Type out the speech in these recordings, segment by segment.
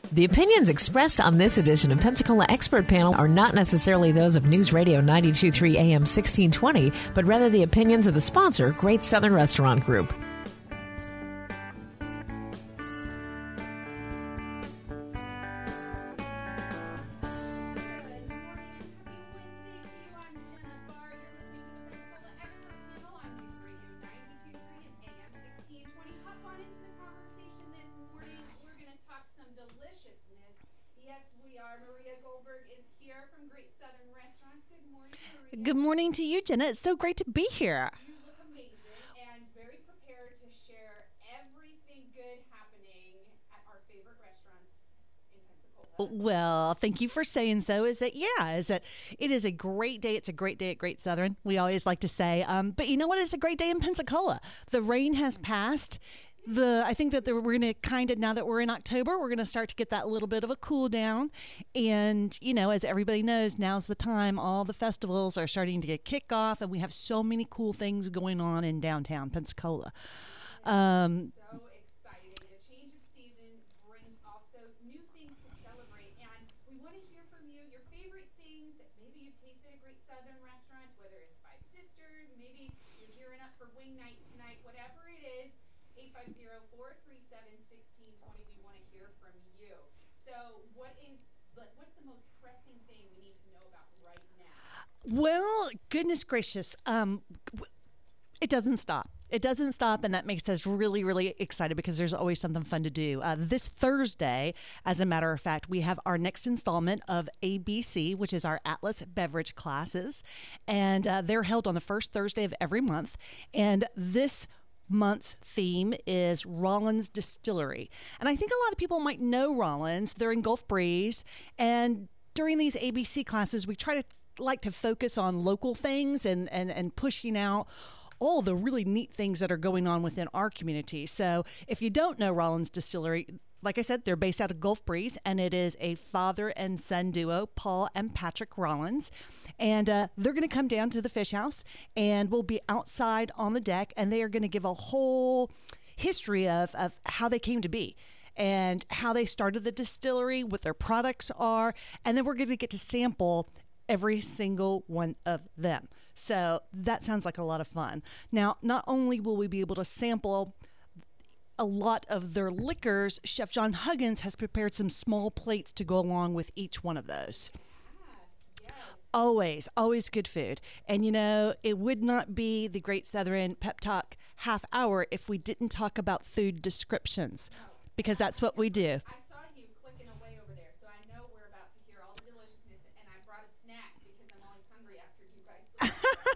The opinions expressed on this edition of Pensacola Expert Panel are not necessarily those of News Radio 92.3 AM 1620, but rather the opinions of the sponsor, Great Southern Restaurant Group. Good morning to you, Jenna. It's so great to be here. You look amazing and very prepared to share everything good happening at our favorite restaurants in Pensacola. Well, thank you for saying so. It is a great day. It's a great day at Great Southern. We always like to say, but you know what? It's a great day in Pensacola. The rain has passed. I think that we're going to now that we're in October, we're going to start to get that little bit of a cool down. And, as everybody knows, now's the time. All the festivals are starting to get kicked off, and we have so many cool things going on in downtown Pensacola. So exciting. The change of season brings also new things to celebrate. And we want to hear from you, your favorite things that maybe you've tasted at Great Southern restaurants, whether it's Five Sisters, maybe you're gearing up for wing night tonight, whatever it is. 850-437-1620. We want to hear from you. So what's the most pressing thing we need to know about right now? Well, goodness gracious, it doesn't stop. It doesn't stop, and that makes us really, really excited because there's always something fun to do. This Thursday, as a matter of fact, we have our next installment of ABC, which is our Atlas Beverage classes, and they're held on the first Thursday of every month. And this month's theme is Rollins Distillery. And I think a lot of people might know Rollins. They're in Gulf Breeze. And during these ABC classes, we like to focus on local things and pushing out all the really neat things that are going on within our community. So if you don't know Rollins Distillery, like I said, they're based out of Gulf Breeze, and it is a father and son duo, Paul and Patrick Rollins. And they're going to come down to the Fish House, and we'll be outside on the deck, and they are going to give a whole history of how they came to be and how they started the distillery, what their products are, and then we're going to get to sample every single one of them. So that sounds like a lot of fun. Now, not only will we be able to sample a lot of their liquors, Chef John Huggins has prepared some small plates to go along with each one of those. Yes. Always good food. And it would not be the Great Southern Pep Talk half hour if we didn't talk about food descriptions, because that's what we do. I saw you clicking away over there, so I know we're about to hear all the deliciousness, and I brought a snack because I'm always hungry after you guys leave.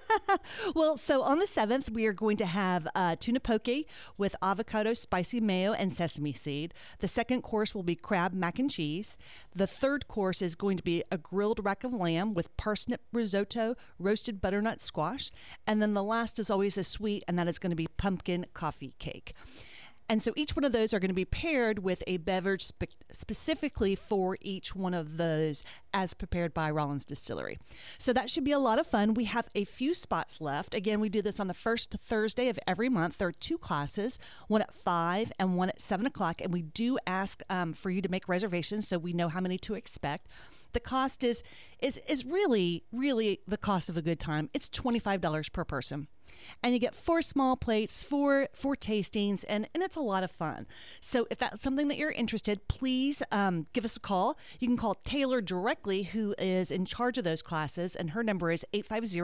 Well, so on the 7th, we are going to have tuna poke with avocado, spicy mayo, and sesame seed. The second course will be crab mac and cheese. The third course is going to be a grilled rack of lamb with parsnip risotto, roasted butternut squash. And then the last is always a sweet, and that is going to be pumpkin coffee cake. And so each one of those are going to be paired with a beverage specifically for each one of those as prepared by Rollins Distillery. So that should be a lot of fun. We have a few spots left. Again, we do this on the first Thursday of every month. There are 2 classes, one at 5 and one at 7 o'clock. And we do ask for you to make reservations so we know how many to expect. The cost is really, really the cost of a good time. It's $25 per person. And you get 4 small plates, 4 tastings, and it's a lot of fun. So if that's something that you're interested, please give us a call. You can call Taylor directly, who is in charge of those classes, and her number is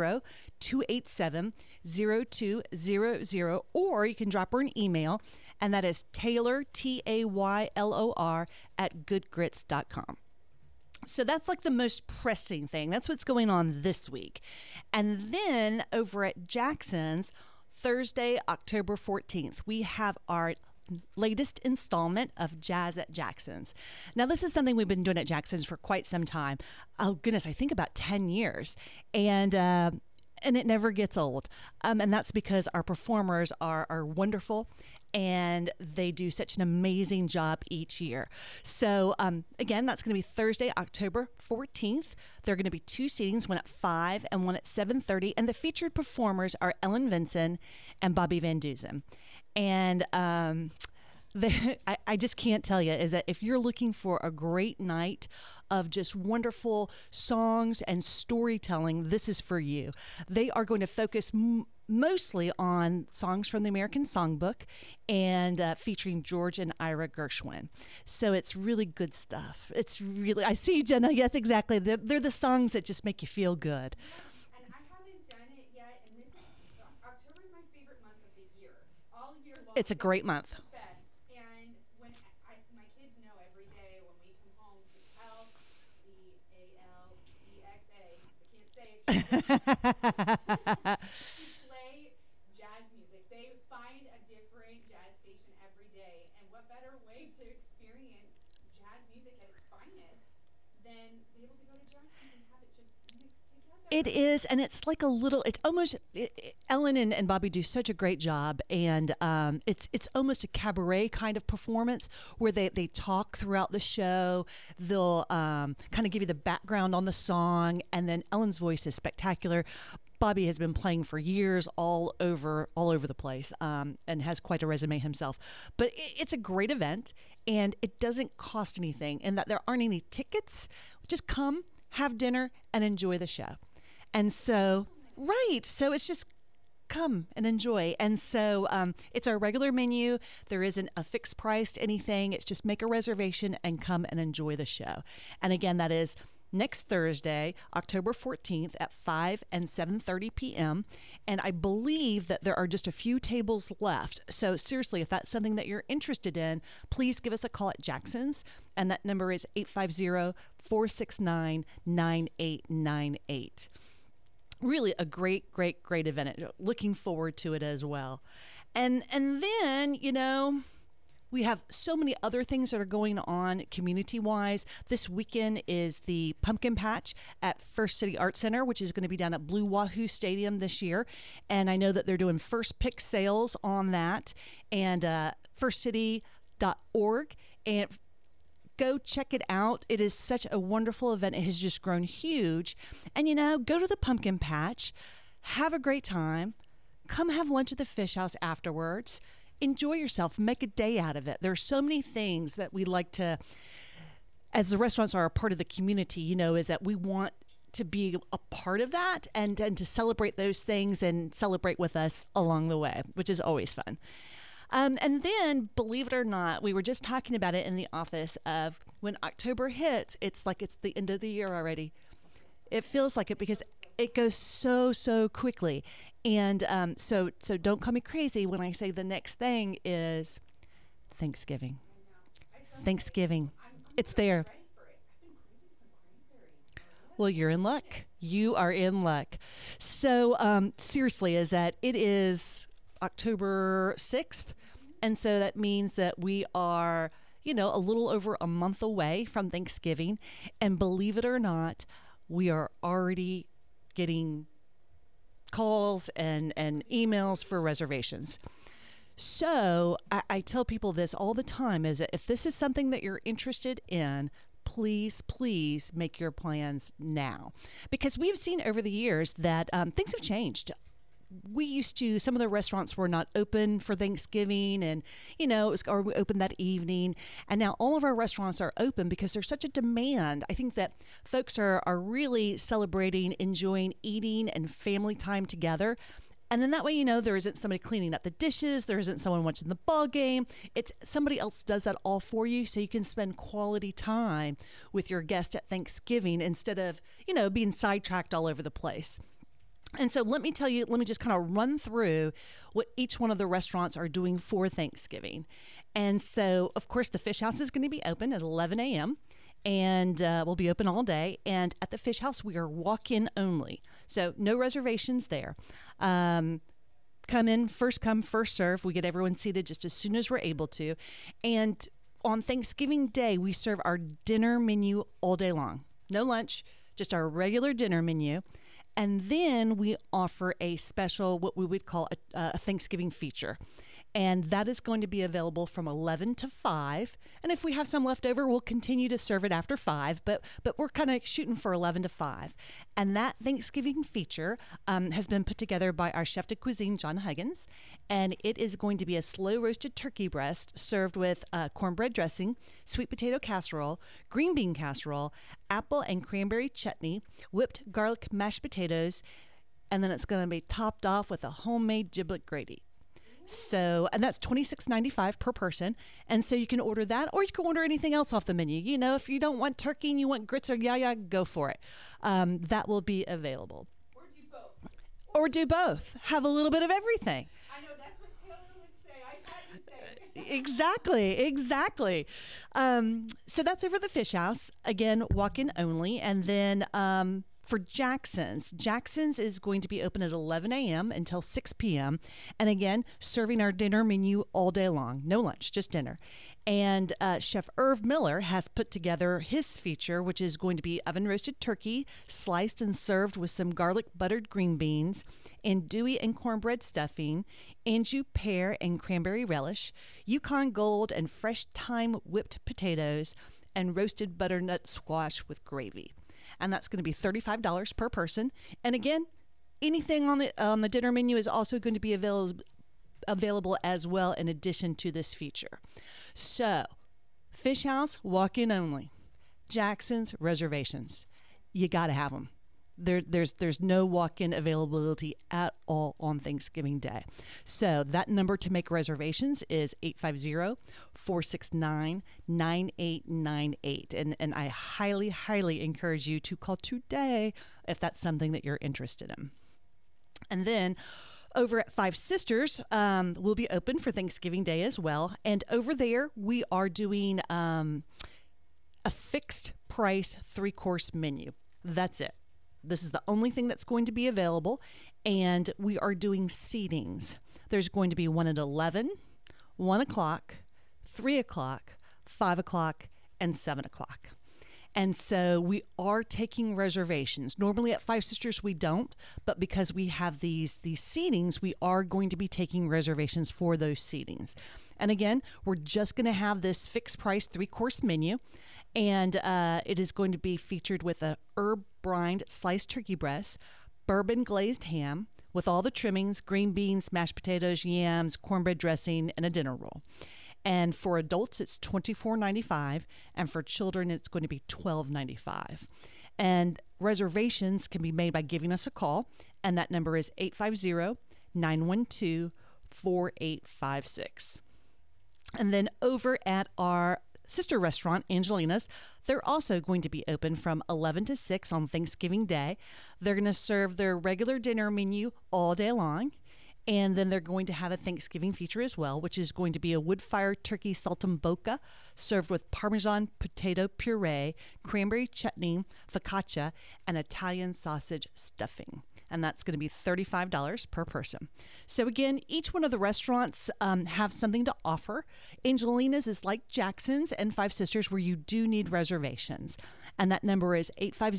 850-287-0200, or you can drop her an email, and that is Taylor, Taylor, @goodgrits.com. So that's like the most pressing thing. That's what's going on this week. And then over at Jackson's, Thursday, October 14th, we have our latest installment of Jazz at Jackson's. Now, this is something we've been doing at Jackson's for quite some time. Oh, goodness, I think about 10 years. And it never gets old. And that's because our performers are wonderful, and they do such an amazing job each year. So, again, that's going to be Thursday, October 14th. There are going to be 2 seatings, one at 5 and one at 7:30. And the featured performers are Ellen Vinson and Bobby Van Dusen. And I just can't tell you, is that if you're looking for a great night of just wonderful songs and storytelling, this is for you. They are going to focus mostly on songs from the American Songbook and featuring George and Ira Gershwin. So it's really good stuff. It's really, I see, Jenna, yes, exactly. They're the songs that just make you feel good. And I haven't done it yet, and this is October is my favorite month of the year. All year long. It's a great month. Best. And when my kids know every day when we come home to L-E-A-L-E-X-A, I can't say it. Play jazz music. They find a different jazz station every day, and what better way to experience jazz music at its finest than be able to go to Jackson and have it just mixed together. It is, and it's like a little, it's almost, Ellen and Bobby do such a great job, and it's almost a cabaret kind of performance where they talk throughout the show. They'll kind of give you the background on the song, and then Ellen's voice is spectacular. Bobby has been playing for years all over the place, and has quite a resume himself. But it's a great event, and it doesn't cost anything, and that there aren't any tickets. Just come, have dinner, and enjoy the show. And so, right, so it's just come and enjoy. And so it's our regular menu. There isn't a fixed price to anything. It's just make a reservation and come and enjoy the show. And again, that is next Thursday, October 14th at 5 and 7:30 p.m. And I believe that there are just a few tables left. So seriously, if that's something that you're interested in, please give us a call at Jackson's. And that number is 850-469-9898. Really a great event. Looking forward to it as well. And then, you know, we have so many other things that are going on community-wise. This weekend is the Pumpkin Patch at First City Art Center, which is going to be down at Blue Wahoo Stadium this year. And I know that they're doing first pick sales on that. And firstcity.org. And go check it out. It is such a wonderful event. It has just grown huge. And, you know, go to the Pumpkin Patch, have a great time, come have lunch at the Fish House afterwards. Enjoy yourself, make a day out of it. There are so many things that we like to, as the restaurants are a part of the community, you know, is that we want to be a part of that and to celebrate those things and celebrate with us along the way, which is always fun. And then, believe it or not, we were just talking about it in the office of when October hits, it's like it's the end of the year already. It feels like it because it goes so quickly. And so don't call me crazy when I say the next thing is Thanksgiving. Thanksgiving. It's there. Well, you're in luck. You are in luck. So seriously, is that it is October 6th. And so that means that we are, you know, a little over a month away from Thanksgiving. And believe it or not, we are already getting calls and emails for reservations. So I tell people this all the time, is that if this is something that you're interested in, please make your plans now. Because we've seen over the years that things have changed. We used to, some of the restaurants were not open for Thanksgiving, and, you know, or we opened that evening. And now all of our restaurants are open because there's such a demand. I think that folks are really celebrating, enjoying eating and family time together. And then that way, you know, there isn't somebody cleaning up the dishes. There isn't someone watching the ball game. It's somebody else does that all for you, so you can spend quality time with your guest at Thanksgiving instead of, you know, being sidetracked all over the place. And so let me just kind of run through what each one of the restaurants are doing for Thanksgiving. And so, of course, the Fish House is going to be open at 11 a.m. and we'll be open all day. And at the Fish House, we are walk-in only. So no reservations there. Come in, first come, first serve. We get everyone seated just as soon as we're able to. And on Thanksgiving Day, we serve our dinner menu all day long. No lunch, just our regular dinner menu. And then we offer a special, what we would call a Thanksgiving feature. And that is going to be available from 11 to 5. And if we have some left over, we'll continue to serve it after 5, but we're kind of shooting for 11 to 5. And that Thanksgiving feature has been put together by our chef de cuisine, John Huggins. And it is going to be a slow roasted turkey breast served with cornbread dressing, sweet potato casserole, green bean casserole, apple and cranberry chutney, whipped garlic mashed potatoes, and then it's going to be topped off with a homemade giblet gravy. So, and that's $26.95 per person. And so you can order that, or you can order anything else off the menu. You know, if you don't want turkey and you want grits or yaya, go for it. That will be available. Or do both. Or do both. Have a little bit of everything. I know that's what Taylor would say. I thought you said. Exactly. So that's over the Fish House. Again, walk-in only. And then for Jackson's is going to be open at 11 a.m. until 6 p.m. And again, serving our dinner menu all day long. No lunch, just dinner. And Chef Irv Miller has put together his feature, which is going to be oven-roasted turkey, sliced and served with some garlic buttered green beans, andouille and cornbread stuffing, anjou pear and cranberry relish, Yukon Gold and fresh thyme whipped potatoes, and roasted butternut squash with gravy. And that's going to be $35 per person. And again, anything on the dinner menu is also going to be available as well in addition to this feature. So, Fish House, walk-in only. Jackson's, reservations. You got to have them. There's no walk-in availability at all on Thanksgiving Day. So that number to make reservations is 850-469-9898. And I highly, highly encourage you to call today if that's something that you're interested in. And then over at Five Sisters, will be open for Thanksgiving Day as well. And over there, we are doing a fixed price 3-course menu. That's it. This is the only thing that's going to be available, and we are doing seatings. There's going to be one at 11, 1 o'clock, 3 o'clock, 5 o'clock, and 7 o'clock. And so we are taking reservations. Normally at Five Sisters we don't, but because we have these seatings, we are going to be taking reservations for those seatings. And again, we're just going to have this fixed price 3-course menu. And it is going to be featured with a herb brined sliced turkey breast, bourbon glazed ham with all the trimmings, green beans, mashed potatoes, yams, cornbread dressing, and a dinner roll. And for adults, it's $24.95, and for children, it's going to be $12.95. And reservations can be made by giving us a call, and that number is 850-912-4856. And then over at our sister restaurant, Angelina's, they're also going to be open from 11 to 6 on Thanksgiving Day. They're going to serve their regular dinner menu all day long. And then they're going to have a Thanksgiving feature as well, which is going to be a wood-fired turkey saltimbocca served with Parmesan potato puree, cranberry chutney, focaccia, and Italian sausage stuffing. And that's going to be $35 per person. So again, each one of the restaurants have something to offer. Angelina's is like Jackson's and Five Sisters, where you do need reservations. And that number is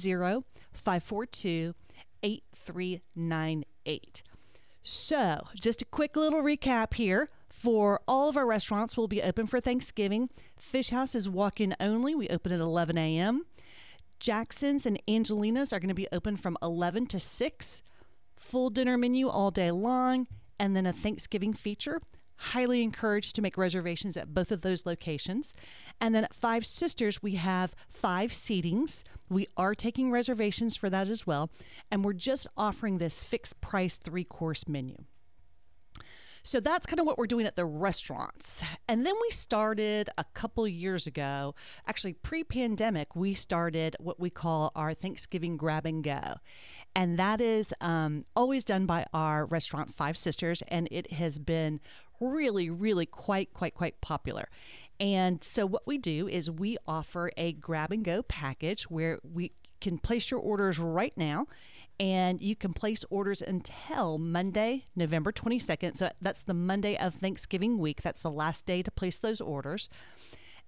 850-542-8398. So, just a quick little recap here. For all of our restaurants, will be open for Thanksgiving. Fish House is walk-in only. We open at 11 a.m. Jackson's and Angelina's are going to be open from 11 to 6. Full dinner menu all day long, and then a Thanksgiving feature. Highly encouraged to make reservations at both of those locations. And then at Five Sisters, we have 5 seatings. We are taking reservations for that as well. And we're just offering this fixed price 3-course menu. So that's kind of what we're doing at the restaurants. And then we started a couple years ago, actually pre-pandemic, we started what we call our Thanksgiving Grab and Go. And that is always done by our restaurant, Five Sisters, and it has been really, really quite popular. And so what we do is we offer a grab and go package where we can place your orders right now, and you can place orders until Monday, November 22nd. So that's the Monday of Thanksgiving week. That's the last day to place those orders.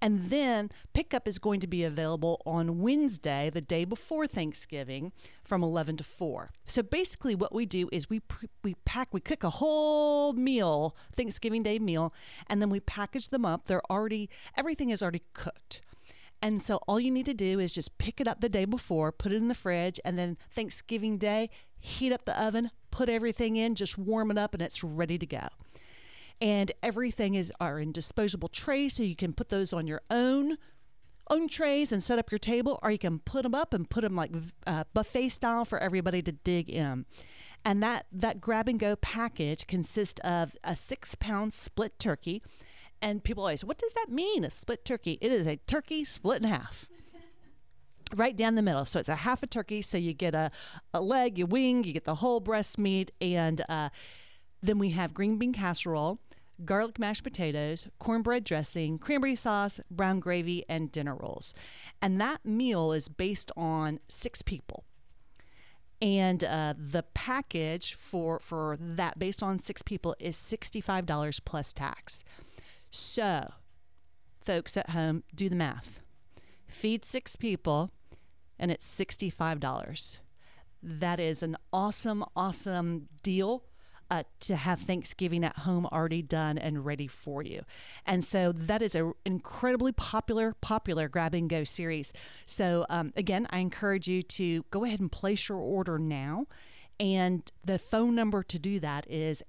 And then pickup is going to be available on Wednesday, the day before Thanksgiving, from 11 to 4. So basically what we do is we cook a whole meal, Thanksgiving Day meal, and then we package them up. Everything is already cooked. And so all you need to do is just pick it up the day before, put it in the fridge, and then Thanksgiving Day, heat up the oven, put everything in, just warm it up, and it's ready to go. And everything are in disposable trays, so you can put those on your own trays and set up your table, or you can put them up and put them like buffet style for everybody to dig in. And that grab and go package consists of a 6-pound split turkey. And people always say, what does that mean, a split turkey? It is a turkey split in half. Right down the middle. So it's a half a turkey. So you get a leg, a wing, you get the whole breast meat. And then we have green bean casserole, garlic mashed potatoes, cornbread dressing, cranberry sauce, brown gravy, and dinner rolls. And that meal is based on 6 people. And the package for that based on 6 people is $65 plus tax. So, folks at home, do the math. Feed 6 people, and it's $65. That is an awesome, awesome deal to have Thanksgiving at home already done and ready for you. And so that is an incredibly popular grab and go series. So, again, I encourage you to go ahead and place your order now. And the phone number to do that is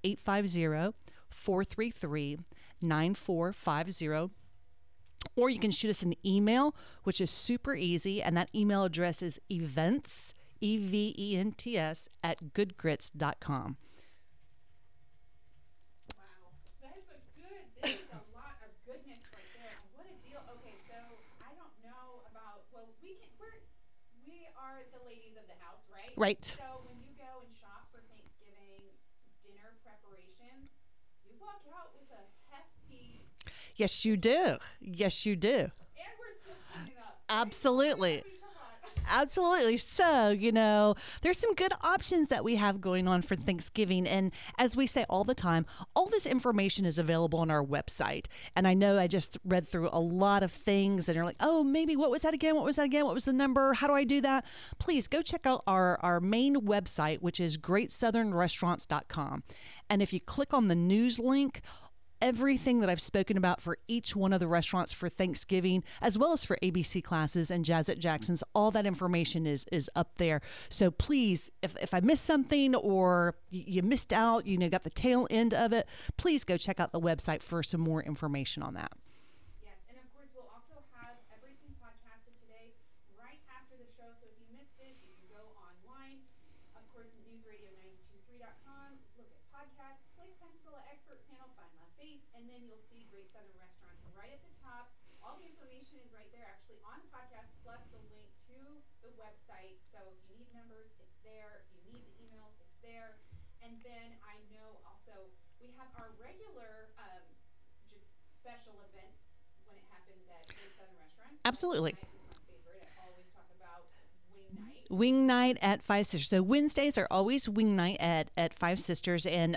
850-433-9450. Or you can shoot us an email, which is super easy. And that email address is events, EVENTS, @goodgrits.com. Wow, that is that is a lot of goodness right there. And what a deal. Okay, so I don't know about, well, we are the ladies of the house, right? Right. So when you go and shop for Thanksgiving dinner preparation, you walk out with a hefty. Yes, you do. Yes, you do. And we're still cleaning up. Absolutely. Come on. Absolutely. So, there's some good options that we have going on for Thanksgiving. And as we say all the time, all this information is available on our website. And I know I just read through a lot of things and you're like, oh, maybe what was that again? What was that again? What was the number? How do I do that? Please go check out our main website, which is greatsouthernrestaurants.com. And if you click on the news link, everything that I've spoken about for each one of the restaurants for Thanksgiving, as well as for ABC classes and Jazz at Jackson's, all that information is up there. So please, if I missed something or you missed out, got the tail end of it, please go check out the website for some more information on that. Yes, and of course we'll also have everything podcasted today right after the show. So if you missed this, you can go online. Of course, newsradio923.com. Look at podcasts, click Pensacola Expert Panel, find my face, and then you'll see Great Southern Restaurants right at the top. All the information is right there, actually, on the podcast, plus the link to the website. So if you need numbers, it's there. If you need the emails, it's there. And then I know also we have our regular just special events when it happens at Great Southern Restaurants. Absolutely. Tonight is my favorite. I always talk about wing night. Wing night at Five Sisters. So Wednesdays are always wing night at Five Sisters, and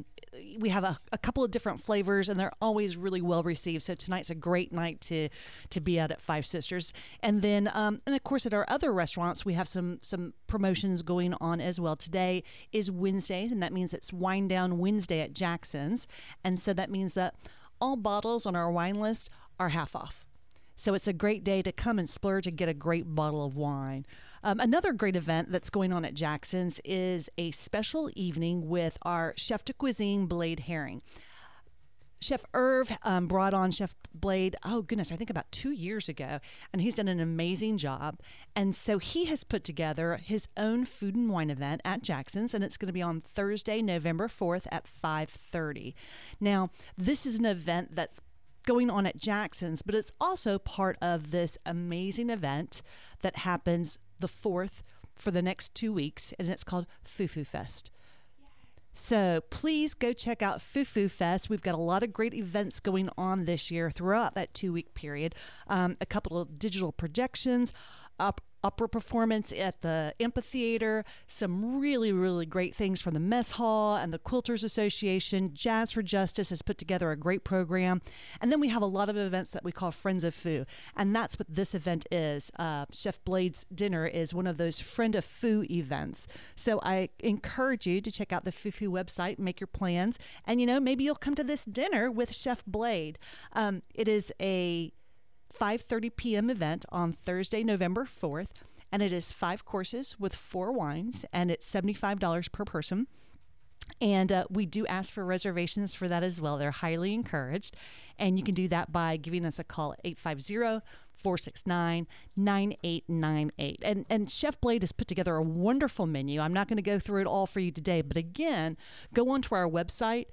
we have a couple of different flavors, and they're always really well received. So tonight's a great night to be at Five Sisters, and then and of course at our other restaurants we have some promotions going on as well. Today is Wednesday, and that means it's Wine Down Wednesday at Jackson's, and so that means that all bottles on our wine list are half off. So it's a great day to come and splurge and get a great bottle of wine. Another great event that's going on at Jackson's is a special evening with our Chef de Cuisine Blade Herring. Chef Irv brought on Chef Blade, I think about 2 years ago, and he's done an amazing job. And so he has put together his own food and wine event at Jackson's, and it's going to be on Thursday, November 4th at 5:30. Now, this is an event that's going on at Jackson's, but it's also part of this amazing event that happens the 4th for the next 2 weeks, and it's called Fufu Fest. Yes. So please go check out Fufu Fest. We've got a lot of great events going on this year throughout that 2-week period. A couple of digital projections, opera performance at the amphitheater, some really, really great things from the mess hall and the Quilters Association. Jazz for Justice has put together a great program. And then we have a lot of events that we call Friends of Foo. And that's what this event is. Chef Blade's dinner is one of those Friend of Foo events. So I encourage you to check out the Foo website, make your plans, and maybe you'll come to this dinner with Chef Blade. It is a 5:30 p.m. event on Thursday, November 4th, and it is 5 courses with 4 wines, and it's $75 per person. And we do ask for reservations for that as well. They're highly encouraged, and you can do that by giving us a call at 850-469-9898. And Chef Blade has put together a wonderful menu. I'm not going to go through it all for you today, but again, go onto our website,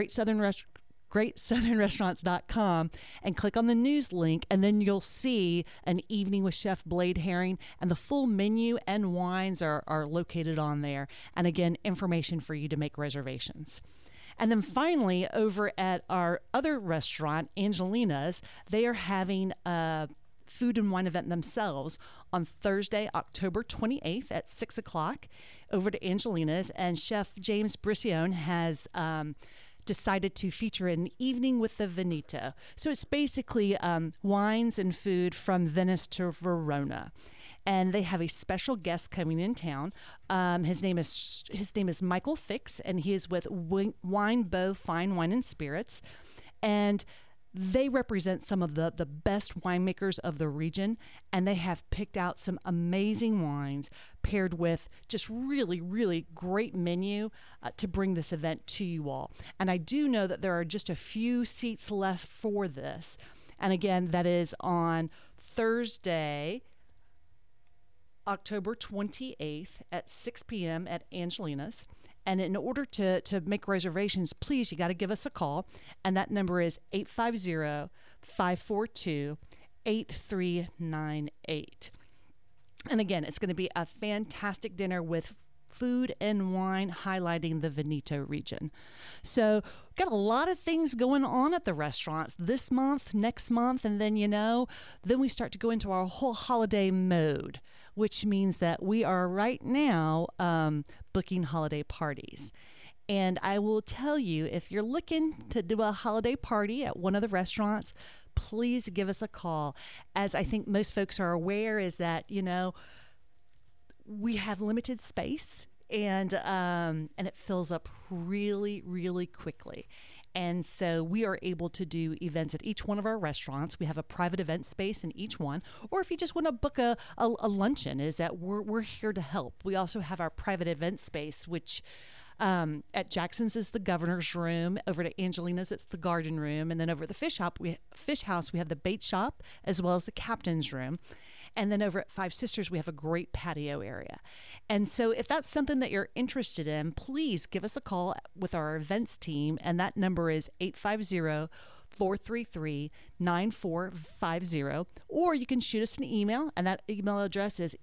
GreatSouthernRestaurants.com, and click on the news link, and then you'll see an evening with Chef Blade Herring, and the full menu and wines are located on there. And again, information for you to make reservations. And then finally, over at our other restaurant, Angelina's, they are having a food and wine event themselves on Thursday, October 28th at 6 o'clock over to Angelina's. And Chef James Bricione has decided to feature an evening with the Veneto. So it's basically wines and food from Venice to Verona. And they have a special guest coming in town. His name is Michael Fix, and he is with Wine Bow Fine Wine and Spirits. And they represent some of the best winemakers of the region, and they have picked out some amazing wines paired with just really, really great menu to bring this event to you all. And I do know that there are just a few seats left for this. And again, that is on Thursday, October 28th at 6 p.m. at Angelina's. And in order to make reservations, please, you got to give us a call. And that number is 850-542-8398. And again, it's going to be a fantastic dinner with food and wine highlighting the Veneto region. So got a lot of things going on at the restaurants this month, next month, and then, then we start to go into our whole holiday mode, which means that we are right now booking holiday parties. And I will tell you, if you're looking to do a holiday party at one of the restaurants, please give us a call. As I think most folks are aware, is that, we have limited space, and it fills up really, really quickly. And so we are able to do events at each one of our restaurants. We have a private event space in each one. Or if you just want to book a luncheon, is that we're here to help. We also have our private event space, which at Jackson's is the governor's room. Over to Angelina's, it's the garden room. And then over at the Fish House, we have the bait shop as well as the captain's room. And then over at Five Sisters, we have a great patio area. And so if that's something that you're interested in, please give us a call with our events team. And that number is 850-433-9450. Or you can shoot us an email, and that email address is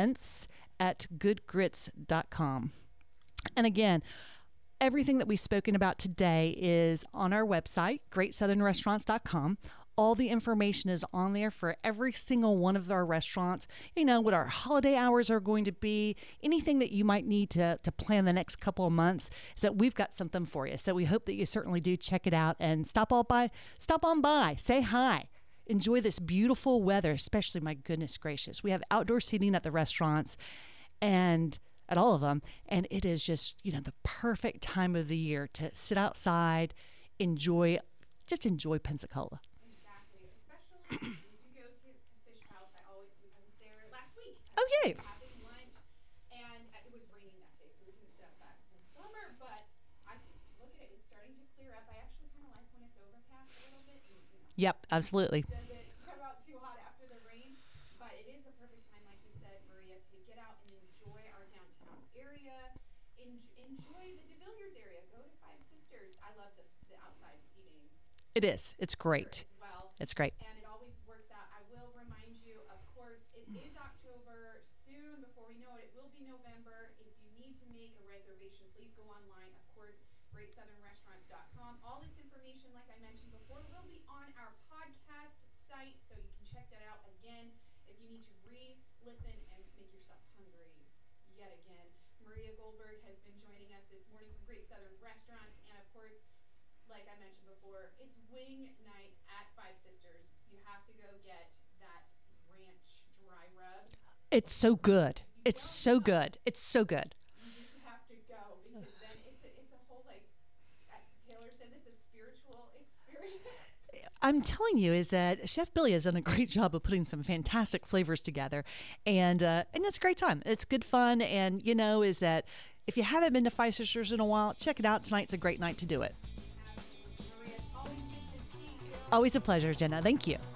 events@goodgrits.com. And again, everything that we've spoken about today is on our website, GreatSouthernRestaurants.com. All the information is on there for every single one of our restaurants. What our holiday hours are going to be, anything that you might need to plan the next couple of months, is that we've got something for you. So we hope that you certainly do check it out and stop on by, say hi. Enjoy this beautiful weather, especially, my goodness gracious. We have outdoor seating at the restaurants and at all of them. And it is just, the perfect time of the year to sit outside, enjoy Pensacola. If you go to Fish House, I was there last week. Oh, yay. Having lunch, and it was raining that day, so we couldn't sit outside. It's a bummer, but I look at it, it's starting to clear up. I actually kind of like when it's overcast a little bit. Yep, absolutely. Does it come out too hot after the rain? But it is a perfect time, like you said, Maria, to get out and enjoy our downtown area. Enjoy the De Villiers area. Go to Five Sisters. I love the outside seating. It is. It's great. Well, it's great. And it always works out. I will remind you, of course, it is October. Soon, before we know it, it will be November. If you need to make a reservation, please go online. Of course, GreatSouthernRestaurants.com. All this information, like I mentioned before, will be on our podcast site, so you can check that out again if you need to re-listen and yet again. Maria Goldberg has been joining us this morning from Great Southern Restaurants, and of course, like I mentioned before, it's wing night at Five Sisters. You have to go get that ranch dry rub. It's so good. It's so good. It's so good. You just have to go because then it's a whole, like Taylor says, it's a spiritual experience. I'm telling you is that Chef Billy has done a great job of putting some fantastic flavors together, and it's a great time. It's good fun, and is that if you haven't been to Five Sisters in a while, check it out. Tonight's a great night to do it. Maria, it's always good to see you. Always a pleasure, Jenna. Thank you.